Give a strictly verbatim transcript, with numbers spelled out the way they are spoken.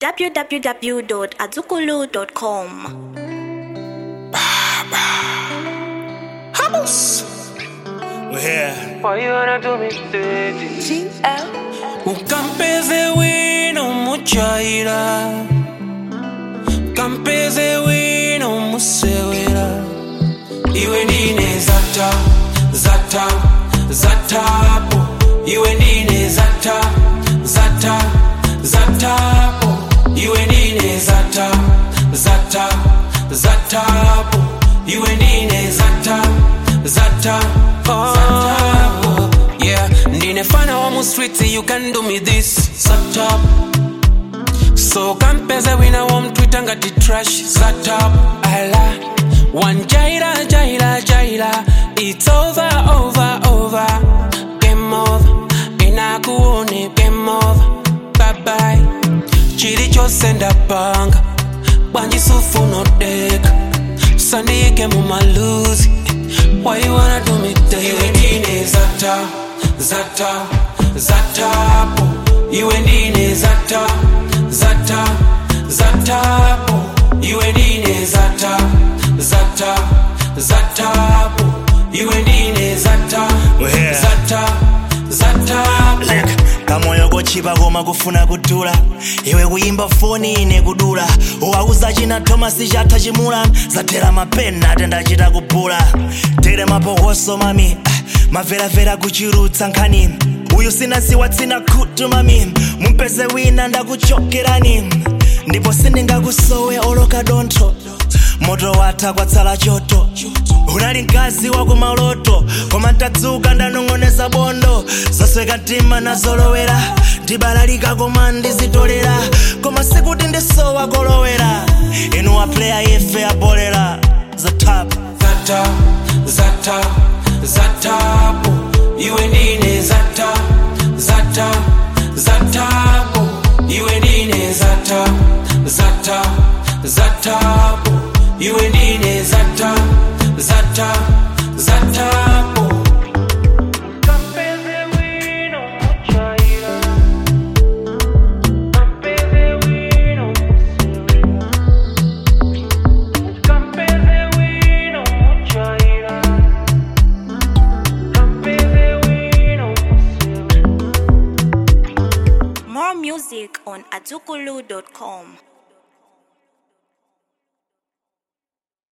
w w w dot azukulu dot com. Vamos! We're here. Why you wanna do me dirty? G L Ukampeze wino muchaira, kampeze wino musewera. Iwe ndine zata, zata, zatapo. Iwe ndine zata, zata, zatapo. Iwe ndine zata, zata, zatapo. Iwe ndine zata, zata, zatapo. Yeah, ndine fana wa mu street, you can do me this. Zata. So kampeze wina wa mtwita ngati trash. Zata. Ala. One jaila, jaila, jaila. It's over, over, over. Game over. Inakuone game over. Bye bye. Chiri chosenda panga. Banji sufu no deka. Sandike mu maluzi. Why you wanna do me dirty? Iwe ndine zata, zata, zatapo. Iwe ndine zata, zata, zatapo. Iwe ndine zata, zata, zatapo. Iwe ndine zata, zata, zatapo. Kamoyo gochipa koma kufuna kudula. Iwe kuyimba foni ine kudula. Uwauza china Thomas chatha chimula. Zatera mapena atenda chita kupula. Tere mapokoso mami, mavera vera kuchirutsa nkhani. Uyu sina siwa tsina kutu mami. Mumpeze wina ndakuchokerani. Ndipo sindingakusowe oloka dontho. Moto watha kwatsala choto. Unali mkazi wa kumaloto. Koma ntatsuka ndanong'oneza bondo. Zasweka mtima nazolowera. Ndibalalika koma ndizitolera. Koma sikuti ndisowa kolowera. Inu a player yefe abolera. Zatap. Zata, zata, zatapo. Iwe ndine zata, zata, zatapo. Iwe ndine zata, zata, zatapo. Iwe ndine zata, zata, zatapo. Kampeze wino muchaira. Kampeze wino musewera. Kampeze wino muchaira. Kampeze wino musewera. More music on azukulu dot com.